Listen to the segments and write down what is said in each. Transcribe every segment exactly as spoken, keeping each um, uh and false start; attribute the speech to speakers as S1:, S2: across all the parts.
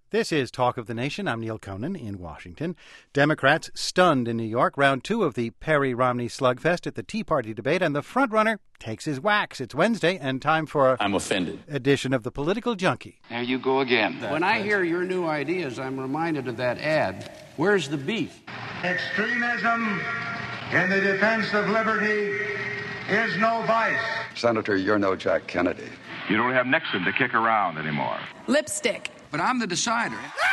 S1: This is Talk of the Nation. I'm Neil Conan in Washington. Democrats stunned in New York. Round two of the Perry-Romney slugfest at the Tea Party debate, and the frontrunner takes his whacks. It's Wednesday, and time for
S2: I'm offended.
S1: edition of the Political Junkie.
S3: There you go again.
S4: When I hear your new ideas, I'm reminded of that ad. Where's the beef?
S5: Extremism in the defense of liberty is no vice.
S6: Senator, you're no Jack Kennedy.
S7: You don't have Nixon to kick around anymore.
S8: Lipstick.
S4: But I'm the decider.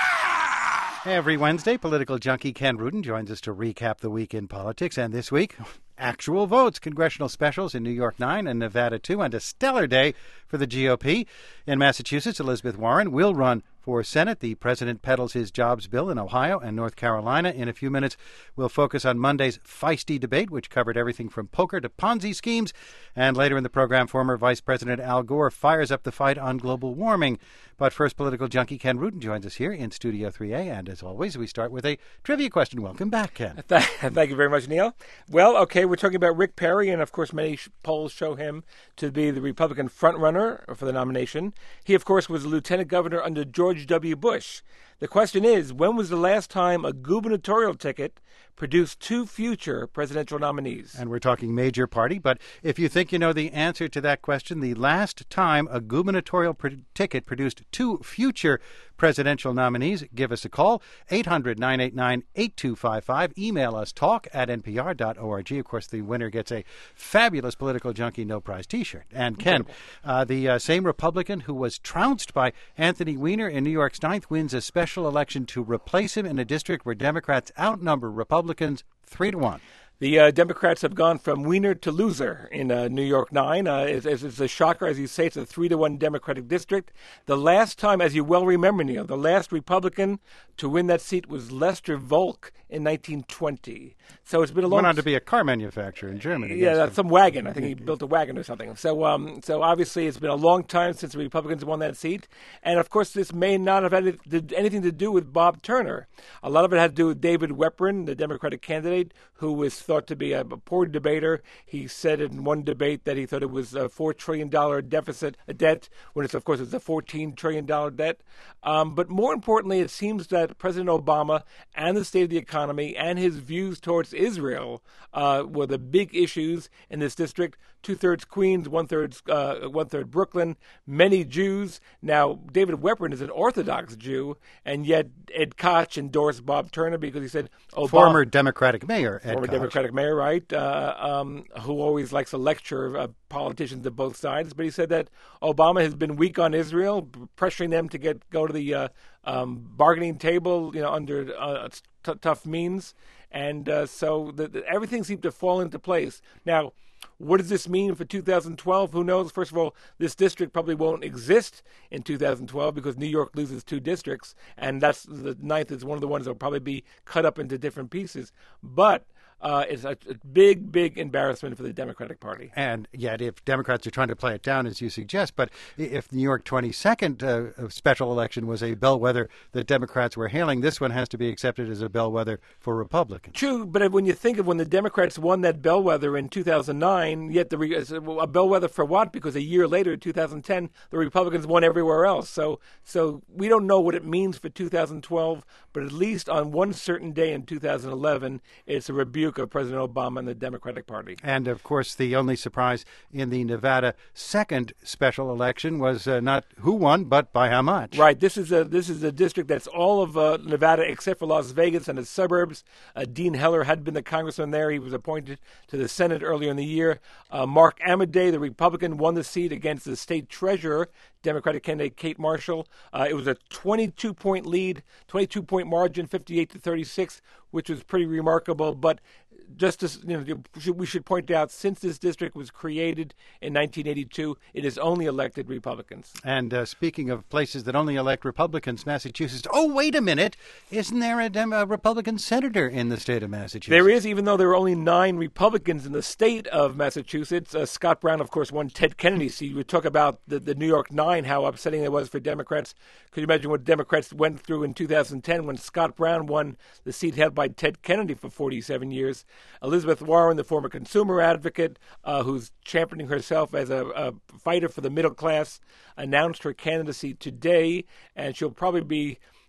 S1: Every Wednesday, political junkie Ken Rudin joins us to recap the week in politics. And this week, actual votes, congressional specials in New York nine and Nevada two, and a stellar day for the G O P. In Massachusetts, Elizabeth Warren will run for Senate. The president peddles his jobs bill in Ohio and North Carolina. In a few minutes, we'll focus on Monday's feisty debate, which covered everything from poker to Ponzi schemes. And later in the program, former Vice President Al Gore fires up the fight on global warming. But first, political junkie Ken Rudin joins us here in Studio three A. And as always, we start with a trivia question. Welcome back, Ken.
S9: Thank you very much, Neil. Well, okay, we're talking about Rick Perry, and of course, many polls show him to be the Republican frontrunner for the nomination. He, of course, was a lieutenant governor under George W. Bush. The question is, when was the last time a gubernatorial ticket produced two future presidential nominees?
S1: And we're talking major party, but if you think you know the answer to that question, the last time a gubernatorial pr- ticket produced two future presidential nominees, give us a call, eight hundred, nine eight nine, eight two five five. Email us, talk at n p r dot org. Of course, the winner gets a fabulous Political Junkie No Prize T-shirt. And Ken, uh, the uh, same Republican who was trounced by Anthony Weiner in New York's ninth wins a special election to replace him in a district where Democrats outnumber Republicans three to one.
S9: The uh, Democrats have gone from winner to loser in uh, New York nine. Uh, it's, it's a shocker, as you say. It's a three to one Democratic district. The last time, as you well remember, Neil, the last Republican to win that seat was Lester Volk in nineteen twenty. So it's been a long.
S1: Went on to be a car manufacturer in Germany.
S9: Yeah, that's some wagon. I think he built a wagon or something. So, um, so obviously, it's been a long time since the Republicans won that seat, and of course, this may not have had anything to do with Bob Turner. A lot of it had to do with David Weprin, the Democratic candidate, who was thought to be a, a poor debater. He said in one debate that he thought it was a four trillion dollar deficit, a debt, when it's of course it's a fourteen trillion dollar debt. Um, but more importantly, it seems that President Obama and the state of the economy and his views towards Israel uh, were the big issues in this district. Two-thirds Queens, one-third uh, one-third Brooklyn, many Jews. Now, David Weprin is an Orthodox Jew, and yet Ed Koch endorsed Bob Turner because he said Obama,
S1: former Democratic mayor Ed
S9: former
S1: Koch.
S9: Democratic mayor, right, uh, um, who always likes to lecture uh, politicians of both sides. But he said that Obama has been weak on Israel, pressuring them to get go to the uh, um, bargaining table, you know, under uh, t- tough means, and uh, so the, the, everything seemed to fall into place. Now, what does this mean for two thousand twelve? Who knows? First of all, this district probably won't exist in two thousand twelve because New York loses two districts, and that's the ninth is one of the ones that will probably be cut up into different pieces. But Uh, it's a, a big, big embarrassment for the Democratic Party.
S1: And yet, if Democrats are trying to play it down, as you suggest, but if New York twenty-second uh, special election was a bellwether that Democrats were hailing, this one has to be accepted as a bellwether for Republicans.
S9: True, but when you think of when the Democrats won that bellwether in two thousand nine, yet the a bellwether for what? Because a year later, two thousand ten, the Republicans won everywhere else. So, so we don't know what it means for two thousand twelve, but at least on one certain day in two thousand eleven, it's a rebuke of President Obama and the Democratic Party.
S1: And, of course, the only surprise in the Nevada second special election was uh, not who won, but by how much.
S9: Right. This is a this is a district that's all of uh, Nevada except for Las Vegas and its suburbs. Uh, Dean Heller had been the congressman there. He was appointed to the Senate earlier in the year. Uh, Mark Amadei, the Republican, won the seat against the state treasurer, Democratic candidate Kate Marshall. Uh, it was a twenty-two point lead, twenty-two point margin, fifty-eight to thirty-six, which was pretty remarkable. But just as you know, we should point out, since this district was created in nineteen eighty-two, it has only elected Republicans.
S1: And uh, speaking of places that only elect Republicans, Massachusetts. Oh, wait a minute! Isn't there a, Dem- a Republican senator in the state of Massachusetts?
S9: There is, even though there are only nine Republicans in the state of Massachusetts. Uh, Scott Brown, of course, won Ted Kennedy's seat. We talk about the, the New York Nine, how upsetting it was for Democrats. Could you imagine what Democrats went through in two thousand ten when Scott Brown won the seat held by Ted Kennedy for forty-seven years? Elizabeth Warren, the former consumer advocate, uh, who's championing herself as a, a fighter for the middle class, announced her candidacy today, and she'll probably be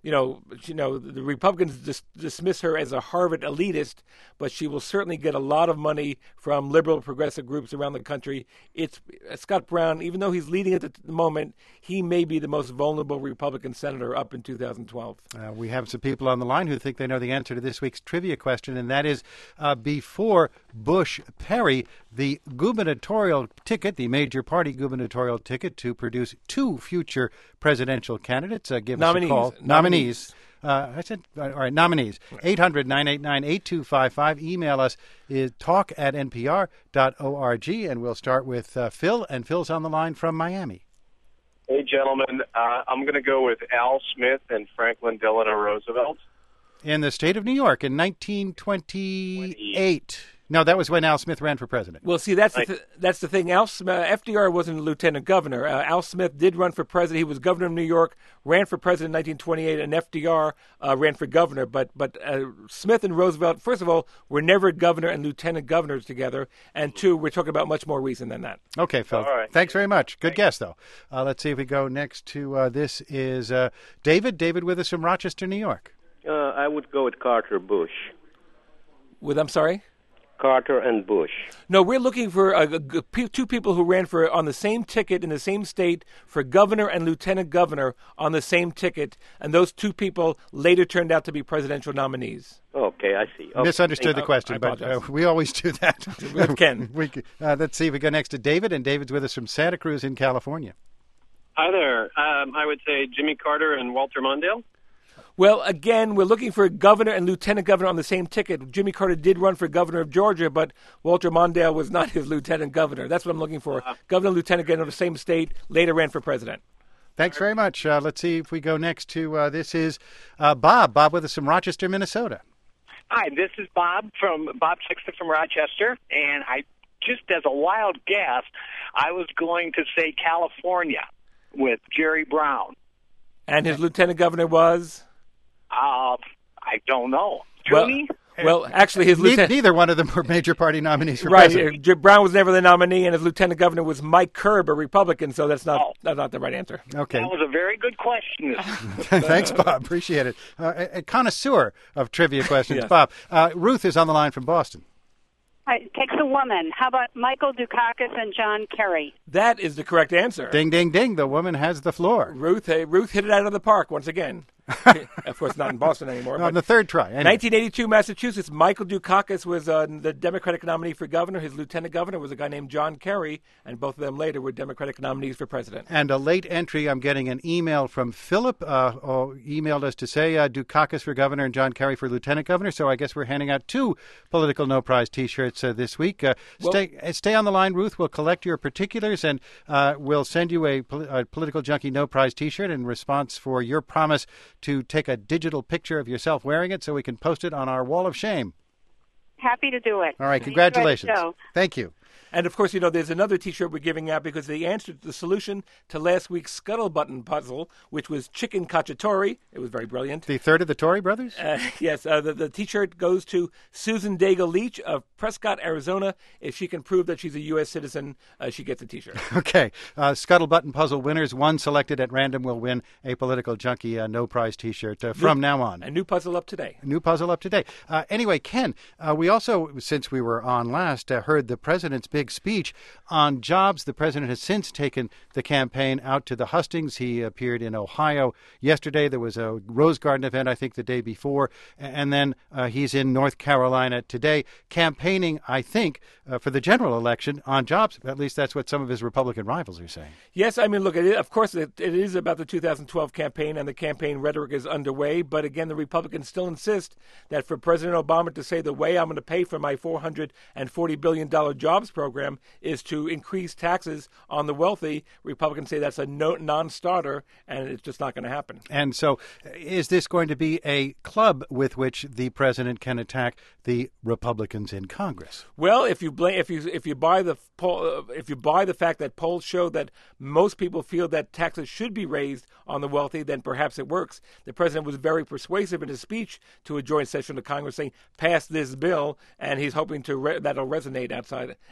S9: you know, you know, the Republicans dis- dismiss her as a Harvard elitist, but she will certainly get a lot of money from liberal progressive groups around the country. It's uh, Scott Brown, even though he's leading at the, the moment, he may be the most vulnerable Republican senator up in two thousand twelve.
S1: Uh, we have some people on the line who think they know the answer to this week's trivia question, and that is uh, before Bush-Perry, the gubernatorial ticket, the major party gubernatorial ticket to produce two future presidential candidates. Uh, give
S9: Nominees.
S1: us a call.
S9: Nominees.
S1: Nominees. Uh, I said, uh, all right, nominees. eight hundred, nine eight nine, eight two five five. Email us is talk at n p r dot org, and we'll start with uh, Phil, and Phil's on the line from Miami.
S2: Hey, gentlemen. Uh, I'm going to go with Al Smith and Franklin Delano Roosevelt.
S1: In the state of New York in nineteen twenty-eight. No, that was when Al Smith ran for president.
S9: Well, see, that's the th- that's the thing. Al Smith, F D R wasn't a lieutenant governor. Uh, Al Smith did run for president. He was governor of New York, ran for president in nineteen twenty-eight, and F D R uh, ran for governor. But but uh, Smith and Roosevelt, first of all, were never governor and lieutenant governors together. And two, we're talking about much more recent than that.
S1: Okay, Phil.
S2: All right.
S1: Thanks very much. Good
S2: Thanks.
S1: guess, though. Uh, let's see if we go next to uh, this is uh, David. David with us from Rochester, New York.
S3: Uh, I would go with Carter Bush.
S9: With, I'm sorry?
S3: Carter and Bush.
S9: No, we're looking for uh, g- p- two people who ran for on the same ticket in the same state for governor and lieutenant governor on the same ticket, and those two people later turned out to be presidential nominees.
S3: Okay, I see. Okay.
S1: Misunderstood the
S9: I
S1: question, but uh,
S9: apologize.
S1: we always do that.
S9: With Ken.
S1: we, uh, let's see if we go next to David, and David's with us from Santa Cruz in California.
S2: Hi there. Um, I would say Jimmy Carter and Walter Mondale.
S9: Well, again, we're looking for governor and lieutenant governor on the same ticket. Jimmy Carter did run for governor of Georgia, but Walter Mondale was not his lieutenant governor. That's what I'm looking for. Uh, governor and lieutenant governor of the same state, later ran for president.
S1: Thanks very much. Uh, let's see if we go next to uh, this is uh, Bob. Bob with us from Rochester, Minnesota.
S8: Hi, this is Bob from Bob Sixton from Rochester, and I just as a wild guess, I was going to say California with Jerry Brown.
S9: And his lieutenant governor was?
S8: Uh, I don't know.
S9: Well,
S8: Toomey?
S9: well, actually, his
S1: Ne-
S9: lieutenant...
S1: Neither one of them were major party nominees for
S9: Right,
S1: president.
S9: uh, J- Brown was never the nominee, and his lieutenant governor was Mike Kerb, a Republican, so that's not,
S8: Oh.
S9: that's not the right answer.
S1: Okay.
S8: That was a very good question.
S1: Thanks, Bob. Appreciate it. Uh, a, a connoisseur of trivia questions,
S9: Yes.
S1: Bob. Uh, Ruth is on the line from Boston.
S10: It takes a woman. How about Michael Dukakis and John Kerry?
S9: That is the correct answer.
S1: Ding, ding, ding. The woman has the floor.
S9: Ruth, hey, Ruth hit it out of the park once again. Of course, not in Boston anymore.
S1: On
S9: but
S1: the third try. Anyway.
S9: nineteen eighty-two, Massachusetts. Michael Dukakis was uh, the Democratic nominee for governor. His lieutenant governor was a guy named John Kerry, and both of them later were Democratic nominees for president.
S1: And a late entry, I'm getting an email from Philip, uh, oh, emailed us to say uh, Dukakis for governor and John Kerry for lieutenant governor. So I guess we're handing out two Political No Prize T-shirts uh, this week. Uh,
S9: Well-
S1: stay, uh, stay on the line, Ruth. We'll collect your particulars, and uh, we'll send you a, poli- a Political Junkie No Prize T-shirt in response for your promise to take a digital picture of yourself wearing it so we can post it on our wall of shame.
S10: Happy to do it.
S1: All right,
S10: Enjoy the
S1: congratulations.
S10: show.
S1: Thank you.
S9: And, of course, you know, there's another T-shirt we're giving out because the answer, the solution to last week's Scuttle Button puzzle, which was chicken cacciatore, it was very brilliant.
S1: The third of the Tory brothers?
S9: Uh, yes, uh, the, the T-shirt goes to Susan Daigle Leach of Prescott, Arizona. If she can prove that she's a U S citizen, uh, she gets a T-shirt.
S1: Okay. Uh, Scuttle Button puzzle winners, one selected at random, will win a Political Junkie uh, No Prize T-shirt uh, from
S9: New-
S1: now on.
S9: A new puzzle up today.
S1: New puzzle up to date. Uh, anyway, Ken, uh, we also, since we were on last, uh, heard the president's big speech on jobs. The president has since taken the campaign out to the hustings. He appeared in Ohio yesterday. There was a Rose Garden event, I think, the day before. And then uh, he's in North Carolina today, campaigning, I think, uh, for the general election on jobs. At least that's what some of his Republican rivals are saying.
S9: Yes, I mean, look, it is, of course, it, it is about the two thousand twelve campaign, and the campaign rhetoric is underway. But again, the Republicans still insist that for President Obama to say the way I'm going to pay for my four hundred forty billion dollars jobs program is to increase taxes on the wealthy. Republicans say that's a no, non-starter, and it's just not going to happen.
S1: And so is this going to be a club with which the president can attack the Republicans in Congress?
S9: Well, if you blame, if you if you buy the poll, uh, if you buy the fact that polls show that most people feel that taxes should be raised on the wealthy, then perhaps it works. The president was very persuasive in his speech to a joint session of Congress, saying pass this bill, and he's hoping to re- that'll resonate outside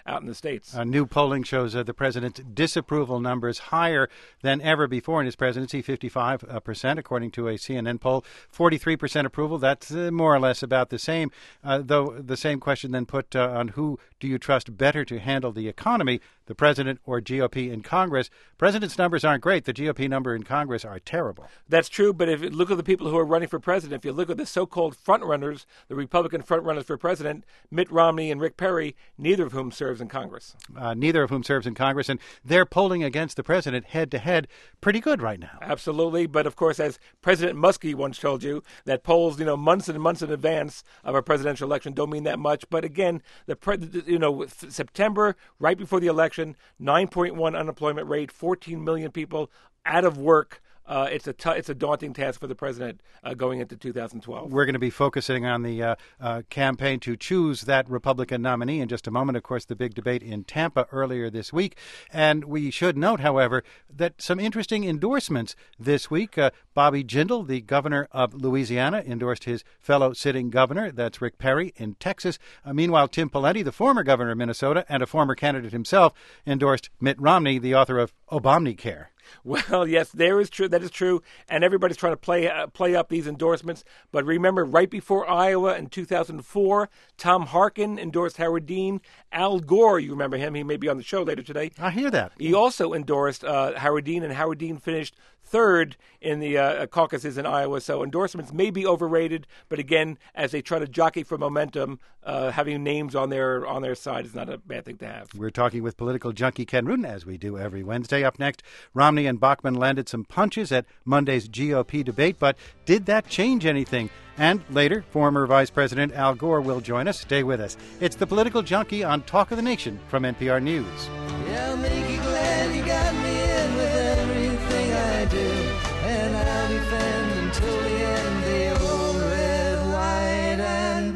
S9: out in the States.
S1: Uh, new polling shows uh, the president's disapproval numbers higher than ever before in his presidency, fifty-five percent, according to a C N N poll. forty-three percent approval. That's uh, more or less about the same, uh, though the same question then put uh, on who do you trust better to handle the economy, the president or G O P in Congress. President's numbers aren't great. The G O P number in Congress are terrible.
S9: That's true, but if you look at the people who are running for president, if you look at the so-called frontrunners, the Republican frontrunners for president, Mitt Romney and Rick Perry, neither of whom serves in Congress.
S1: Uh, neither of whom serves in Congress, and they're polling against the president head-to-head pretty good right now.
S9: Absolutely, but of course, as President Muskie once told you, that polls, you know, months and months in advance of a presidential election don't mean that much. But again, the pre- you know, September, right before the election, nine point one unemployment rate, fourteen million people out of work. Uh, it's a t- it's a daunting task for the president uh, going into two thousand twelve.
S1: We're going to be focusing on the uh, uh, campaign to choose that Republican nominee in just a moment. Of course, the big debate in Tampa earlier this week. And we should note, however, that some interesting endorsements this week. Uh, Bobby Jindal, the governor of Louisiana, endorsed his fellow sitting governor. That's Rick Perry in Texas. Uh, meanwhile, Tim Pawlenty, the former governor of Minnesota and a former candidate himself, endorsed Mitt Romney, the author of Obamacare.
S9: Well, yes, there is true. That is true, and everybody's trying to play uh, play up these endorsements. But remember, right before Iowa in two thousand four, Tom Harkin endorsed Howard Dean. Al Gore, you remember him? He may be on the show later today.
S1: I hear that.
S9: He also endorsed uh, Howard Dean, and Howard Dean finished third in the uh, caucuses in Iowa. So endorsements may be overrated, but again, as they try to jockey for momentum, uh, having names on their on their side is not a bad thing to have.
S1: We're talking with political junkie Ken Rudin, as we do every Wednesday. Up next, Romney and Bachmann landed some punches at Monday's G O P debate, but did that change anything? And later, former Vice President Al Gore will join us. Stay with us. It's the Political Junkie on Talk of the Nation from N P R News.
S11: Yeah, I'll make you glad you got me in with everything I do, and I'll defend until the end the old red, white, and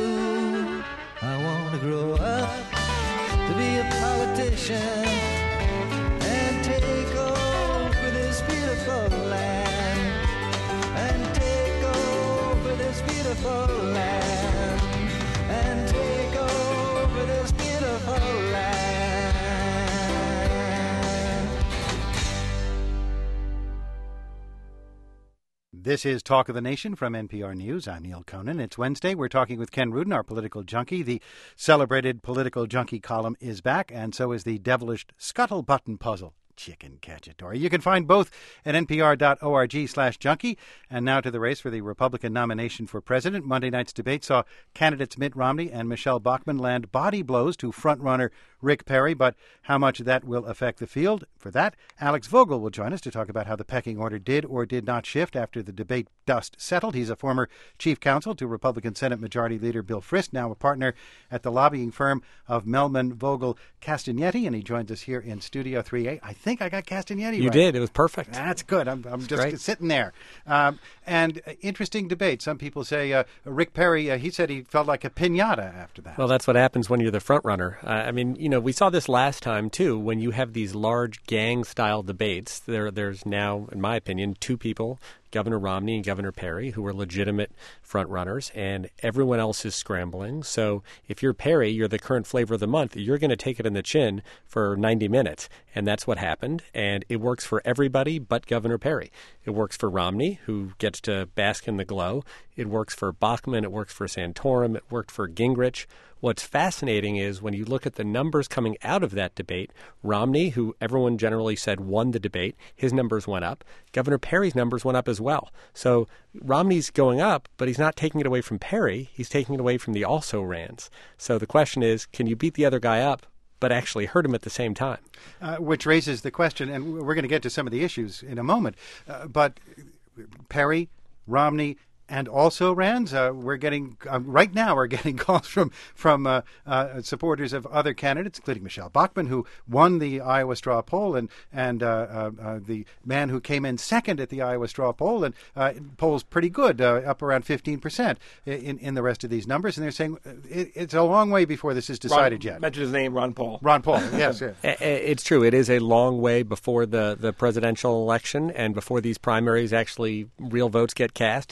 S11: blue. I want to grow up to be a politician and take over this beautiful land, and take over this beautiful land, and take over this beautiful land.
S1: This is Talk of the Nation from N P R News. I'm Neil Conan. It's Wednesday. We're talking with Ken Rudin, our political junkie. The celebrated political junkie column is back, and so is the devilish scuttle button puzzle. Chicken cacciatore. You can find both at npr.org slash junkie. And now to the race for the Republican nomination for president. Monday night's debate saw candidates Mitt Romney and Michelle Bachmann land body blows to frontrunner Rick Perry, but how much that will affect the field? For that, Alex Vogel will join us to talk about how the pecking order did or did not shift after the debate dust settled. He's a former chief counsel to Republican Senate Majority Leader Bill Frist, now a partner at the lobbying firm of Melman Vogel Castagnetti, and he joins us here in Studio three A. I think I got Castagnetti
S12: You
S1: right.
S12: did. It was perfect.
S1: That's good. I'm, I'm just
S12: great.
S1: sitting there. Um, and uh, interesting debate. Some people say uh, Rick Perry, uh, he said he felt like a piñata after that.
S12: Well, that's what happens when you're the front runner. Uh, I mean, you know, we saw this last time, too, when you have these large gang-style debates. There, There's now, in my opinion, two people, Governor Romney and Governor Perry, who are legitimate front runners, and everyone else is scrambling. So if you're Perry, you're the current flavor of the month, you're going to take it in the chin for ninety minutes. And that's what happened. And it works for everybody but Governor Perry. It works for Romney, who gets to bask in the glow. It works for Bachmann. It works for Santorum. It worked for Gingrich. What's fascinating is when you look at the numbers coming out of that debate, Romney, who everyone generally said won the debate, his numbers went up. Governor Perry's numbers went up as well. So Romney's going up, but he's not taking it away from Perry. He's taking it away from the also-rans. So the question is, can you beat the other guy up but actually hurt him at the same time?
S1: Uh, which raises the question, and we're going to get to some of the issues in a moment, uh, but Perry, Romney, and also Rans, uh, we're getting um, right now. We're getting calls from from uh, uh, supporters of other candidates, including Michelle Bachmann, who won the Iowa straw poll, and and uh, uh, uh, the man who came in second at the Iowa straw poll, and uh, polls pretty good, uh, up around fifteen percent in in the rest of these numbers. And they're saying it, it's a long way before this is decided
S9: Ron,
S1: yet.
S9: Mention his name, Ron Paul.
S1: Ron Paul, yes, yes.
S12: It's true. It is a long way before the, the presidential election and before these primaries actually real votes get cast and people go to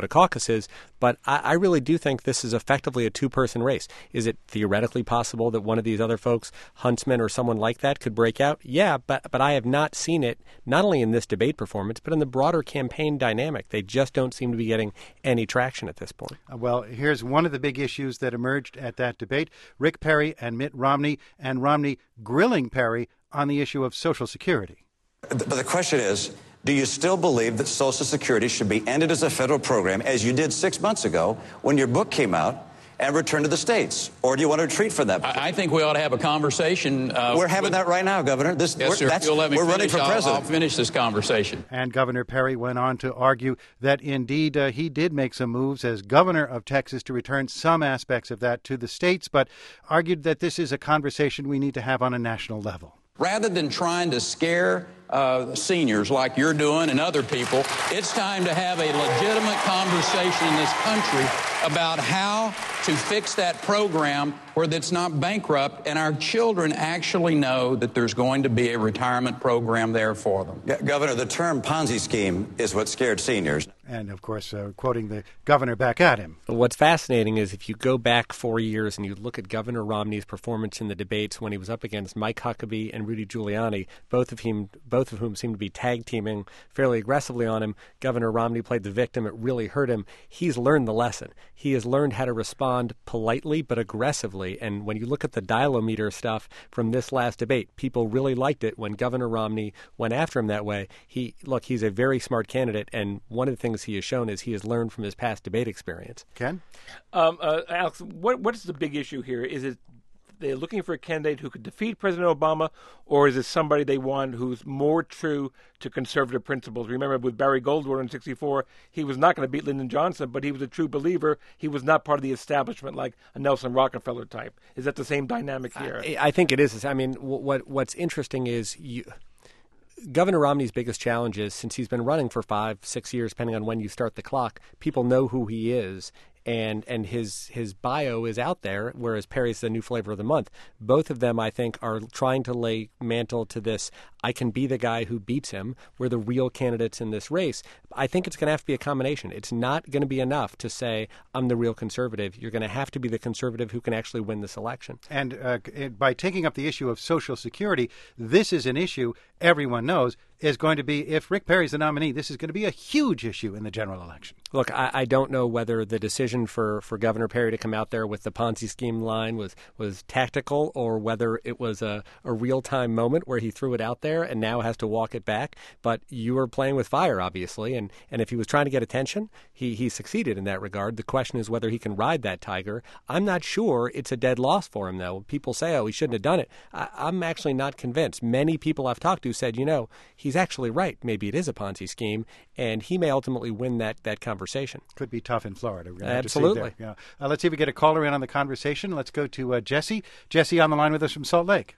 S12: to caucuses. But I, I really do think this is effectively a two-person race. Is it theoretically possible that one of these other folks, Huntsman or someone like that, could break out? Yeah, but but I have not seen it, not only in this debate performance, but in the broader campaign dynamic. They just don't seem to be getting any traction at this point.
S1: Uh, well, here's one of the big issues that emerged at that debate. Rick Perry and Mitt Romney, and Romney grilling Perry on the issue of Social Security.
S13: But the question is, do you still believe that Social Security should be ended as a federal program, as you did six months ago when your book came out, and return to the states? Or do you want to retreat from that?
S14: I, I think we ought to have a conversation. Uh,
S13: we're having
S14: with,
S13: that right now, Governor. This,
S14: yes,
S13: we're,
S14: sir.
S13: That's,
S14: You'll let me
S13: we're
S14: finish.
S13: running for
S14: I'll,
S13: president.
S14: I'll finish this conversation.
S1: And Governor Perry went on to argue that indeed uh, he did make some moves as governor of Texas to return some aspects of that to the states, but argued that this is a conversation we need to have on a national level.
S14: Rather than trying to scare uh, seniors like you're doing and other people, it's time to have a legitimate conversation in this country about how to fix that program where that's not bankrupt and our children actually know that there's going to be a retirement program there for them.
S13: G- Governor, the term Ponzi scheme is what scared seniors.
S1: And, of course, uh, quoting the governor back at him.
S12: What's fascinating is if you go back four years and you look at Governor Romney's performance in the debates when he was up against Mike Huckabee and Rudy Giuliani, both of whom, both of whom seemed to be tag teaming fairly aggressively on him. Governor Romney played the victim. It really hurt him. He's learned the lesson. He has learned how to respond politely but aggressively. And when you look at the dialometer stuff from this last debate, people really liked it when Governor Romney went after him that way. He look, he's a very smart candidate, and one of the things he has shown is he has learned from his past debate experience.
S1: Ken?
S9: Um, uh, Alex, what what's the big issue here? Is it they're looking for a candidate who could defeat President Obama, or is it somebody they want who's more true to conservative principles? Remember, with Barry Goldwater in sixty-four, he was not going to beat Lyndon Johnson, but he was a true believer. He was not part of the establishment like a Nelson Rockefeller type. Is that the same dynamic here?
S12: I, I think it is. I mean, what what's interesting is you. Governor Romney's biggest challenge is, since he's been running for five, six years, depending on when you start the clock, people know who he is, and and his his bio is out there, whereas Perry's the new flavor of the month. Both of them, I think, are trying to lay mantle to this, I can be the guy who beats him. We're the real candidates in this race. I think it's going to have to be a combination. It's not going to be enough to say, I'm the real conservative. You're going to have to be the conservative who can actually win this election.
S1: And uh, by taking up the issue of Social Security, this is an issue everyone knows is going to be, if Rick Perry's the nominee, this is going to be a huge issue in the general election.
S12: Look, I, I don't know whether the decision for, for Governor Perry to come out there with the Ponzi scheme line was, was tactical, or whether it was a, a real-time moment where he threw it out there and now has to walk it back. But you were playing with fire, obviously, and, and if he was trying to get attention, he, he succeeded in that regard. The question is whether he can ride that tiger. I'm not sure it's a dead loss for him, though. People say, oh, he shouldn't have done it. I, I'm actually not convinced. Many people I've talked to said, you know, he's actually right. Maybe it is a Ponzi scheme, and he may ultimately win that, that conversation.
S1: Could be tough in Florida. We're gonna
S12: Absolutely.
S1: Have to see there. Yeah. Uh, let's see if we get a caller in on the conversation. Let's go to uh, Jesse. Jesse on the line with us from Salt Lake.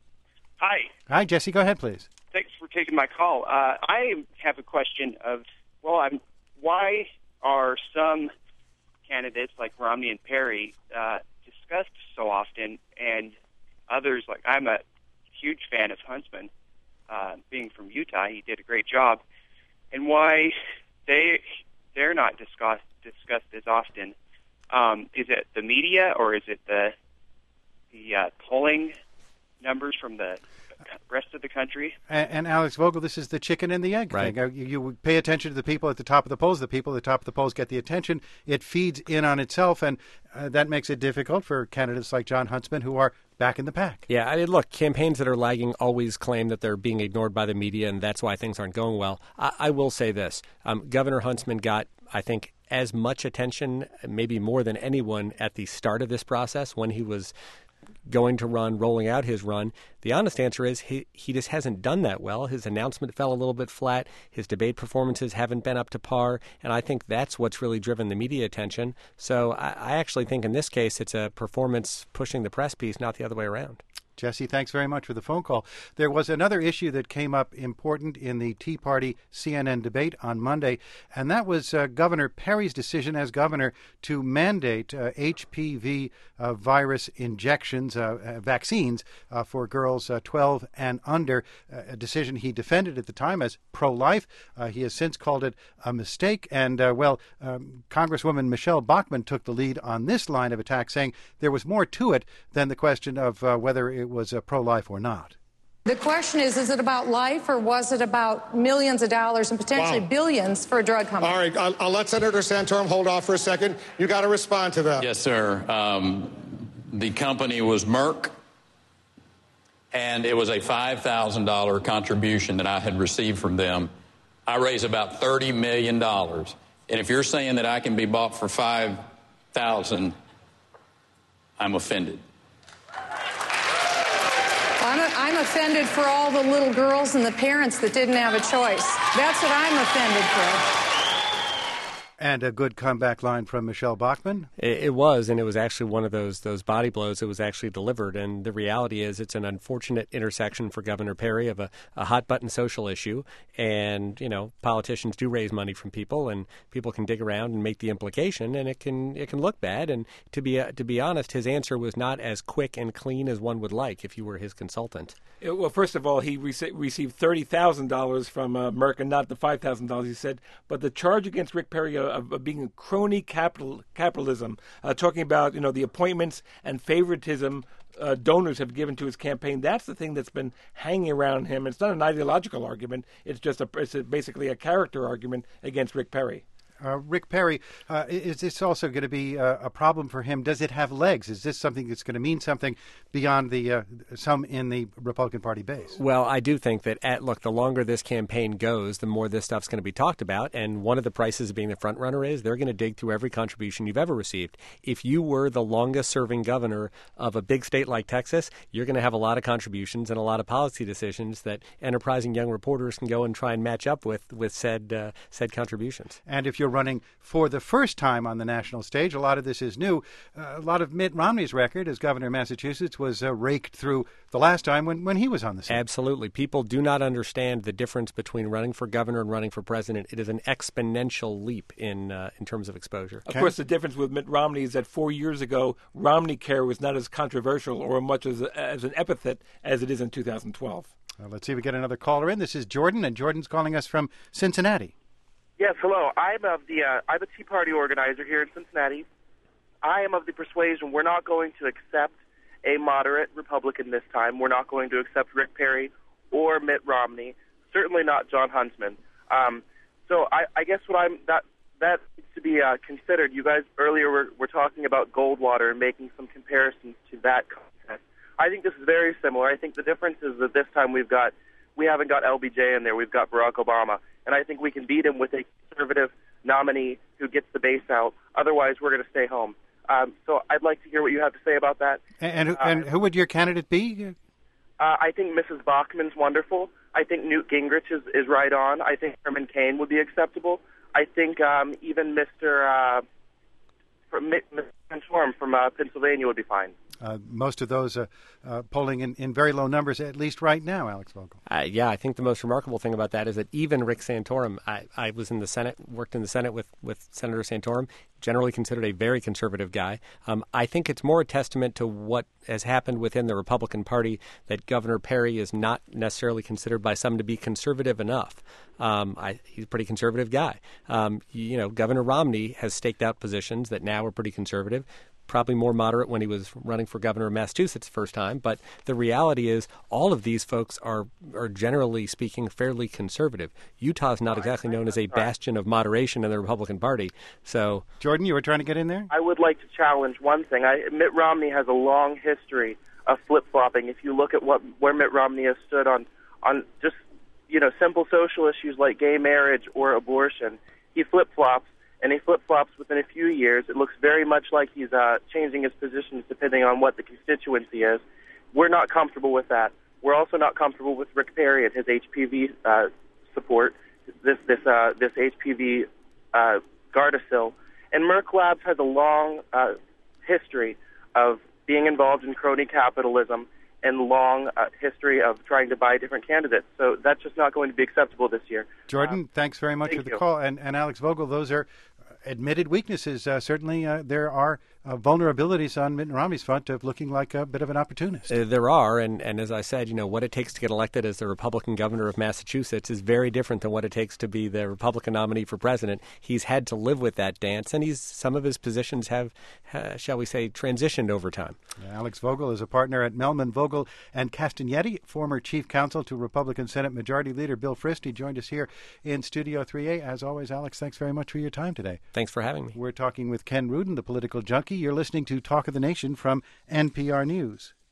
S15: Hi.
S1: Hi, Jesse. Go ahead, please.
S15: Thanks for taking my call. Uh, I have a question of, well, I'm, why are some candidates like Romney and Perry uh, discussed so often, and others, like I'm a huge fan of Huntsman, uh, being from Utah, he did a great job, and why they they're not discussed discussed as often? Um, is it the media, or is it the the uh, polling numbers from the rest of the country?
S1: And, and Alex Vogel, this is the chicken and the egg
S12: right.
S1: thing. You, you pay attention to the people at the top of the polls. The people at the top of the polls get the attention. It feeds in on itself, and uh, that makes it difficult for candidates like Jon Huntsman, who are back in the pack.
S12: Yeah, I mean, look, campaigns that are lagging always claim that they're being ignored by the media, and that's why things aren't going well. I, I will say this. Um, Governor Huntsman got, I think, as much attention, maybe more than anyone, at the start of this process when he was going to run, rolling out his run. The honest answer is he, he just hasn't done that well. His announcement fell a little bit flat. His debate performances haven't been up to par, and I think that's what's really driven the media attention. So I, I actually think in this case it's a performance pushing the press piece, not the other way around.
S1: Jesse, thanks very much for the phone call. There was another issue that came up important in the Tea Party C N N debate on Monday, and that was uh, Governor Perry's decision as governor to mandate uh, H P V uh, virus injections, uh, uh, vaccines uh, for girls uh, twelve and under, uh, a decision he defended at the time as pro-life. Uh, he has since called it a mistake, and, uh, well, um, Congresswoman Michelle Bachmann took the lead on this line of attack, saying there was more to it than the question of uh, whether it was uh, pro-life or not.
S16: The question is, is it about life or was it about millions of dollars and potentially
S17: wow.
S16: billions for a drug company?
S17: All right, I'll, I'll let Senator Santorum hold off for a second. You got to respond to that.
S14: Yes, sir. Um, the company was Merck, and it was a five thousand dollars contribution that I had received from them. I raised about thirty million dollars. And if you're saying that I can be bought for five thousand dollars, I'm offended.
S16: I'm, a, I'm offended for all the little girls and the parents that didn't have a choice. That's what I'm offended for.
S1: And a good comeback line from Michelle Bachmann.
S12: It, it was, and it was actually one of those those body blows that was actually delivered. And the reality is it's an unfortunate intersection for Governor Perry of a, a hot-button social issue. And, you know, politicians do raise money from people, and people can dig around and make the implication, and it can it can look bad. And to be uh, to be honest, his answer was not as quick and clean as one would like if you were his consultant.
S9: It, well, first of all, he rec- received thirty thousand dollars from uh, Merck and not the five thousand dollars he said. But the charge against Rick Perry uh, of, of being a crony capital capitalism, uh, talking about, you know, the appointments and favoritism uh, donors have given to his campaign, that's the thing that's been hanging around him. It's not an ideological argument. It's just a, it's a, basically a character argument against Rick Perry.
S1: Uh, Rick Perry, uh, is this also going to be uh, a problem for him? Does it have legs? Is this something that's going to mean something beyond the uh, some in the Republican Party base?
S12: Well, I do think that, at, look, the longer this campaign goes, the more this stuff's going to be talked about. And one of the prices of being the front runner is they're going to dig through every contribution you've ever received. If you were the longest-serving governor of a big state like Texas, you're going to have a lot of contributions and a lot of policy decisions that enterprising young reporters can go and try and match up with with said uh, said contributions.
S1: And if you're running for the first time on the national stage, a lot of this is new. Uh, a lot of Mitt Romney's record as governor of Massachusetts was uh, raked through the last time when, when he was on the stage.
S12: Absolutely. People do not understand the difference between running for governor and running for president. It is an exponential leap in uh, in terms of exposure.
S9: Of course, the difference with Mitt Romney is that four years ago, Romney Care was not as controversial or much as, a, as an epithet as it is in two thousand twelve.
S1: Uh, let's see if we get another caller in. This is Jordan, and Jordan's calling us from Cincinnati.
S18: Yes, hello. I'm of the uh, I'm a Tea Party organizer here in Cincinnati. I am of the persuasion we're not going to accept a moderate Republican this time. We're not going to accept Rick Perry or Mitt Romney. Certainly not John Huntsman. Um, so I, I guess what I'm that that needs to be uh, considered. You guys earlier were, were talking about Goldwater and making some comparisons to that contest. I think this is very similar. I think the difference is that this time we've got we haven't got L B J in there. We've got Barack Obama. And I think we can beat him with a conservative nominee who gets the base out. Otherwise, we're going to stay home. Um, so I'd like to hear what you have to say about that.
S1: And, and,
S18: uh,
S1: and who would your candidate be?
S18: Uh, I think Missus Bachmann's wonderful. I think Newt Gingrich is, is right on. I think Herman Cain would be acceptable. I think um, even Mister Uh, from Mister Santorum from uh, Pennsylvania would be fine.
S1: Uh, most of those uh, uh, polling in, in very low numbers, at least right now, Alex Vogel.
S12: Uh, yeah, I think the most remarkable thing about that is that even Rick Santorum, I, I was in the Senate, worked in the Senate with, with Senator Santorum, generally considered a very conservative guy. Um, I think it's more a testament to what has happened within the Republican Party that Governor Perry is not necessarily considered by some to be conservative enough. Um, I, he's a pretty conservative guy. Um, you know, Governor Romney has staked out positions that now are pretty conservative. Probably more moderate when he was running for governor of Massachusetts the first time. But the reality is all of these folks are, are generally speaking, fairly conservative. Utah's not exactly known as a bastion of moderation in the Republican Party. So,
S1: Jordan, you were trying to get in there?
S18: I would like to challenge one thing. I, Mitt Romney has a long history of flip-flopping. If you look at what where Mitt Romney has stood on, on just, you know, simple social issues like gay marriage or abortion, he flip-flops. And he flip-flops within a few years. It looks very much like he's uh, changing his positions depending on what the constituency is. We're not comfortable with that. We're also not comfortable with Rick Perry and his H P V uh, support, this this uh, this H P V uh, Gardasil. And Merck Labs has a long uh, history of being involved in crony capitalism and long uh, history of trying to buy different candidates. So that's just not going to be acceptable this year.
S1: Jordan,
S18: Um,
S1: thanks very much
S18: thank
S1: for the
S18: you.
S1: call. And, and Alex Vogel, those are admitted weaknesses. Uh, certainly uh, there are uh, vulnerabilities on Mitt Romney's front of looking like a bit of an opportunist.
S12: Uh, there are, and, and as I said, you know, what it takes to get elected as the Republican governor of Massachusetts is very different than what it takes to be the Republican nominee for president. He's had to live with that dance, and he's some of his positions have, uh, shall we say, transitioned over time.
S1: Alex Vogel is a partner at Melman, Vogel and Castagnetti, former chief counsel to Republican Senate Majority Leader Bill Frist. He joined us here in Studio three A. As always, Alex, thanks very much for your time today.
S12: Thanks for having me.
S1: We're talking with Ken Rudin, the political junkie. You're listening to Talk of the Nation from N P R News.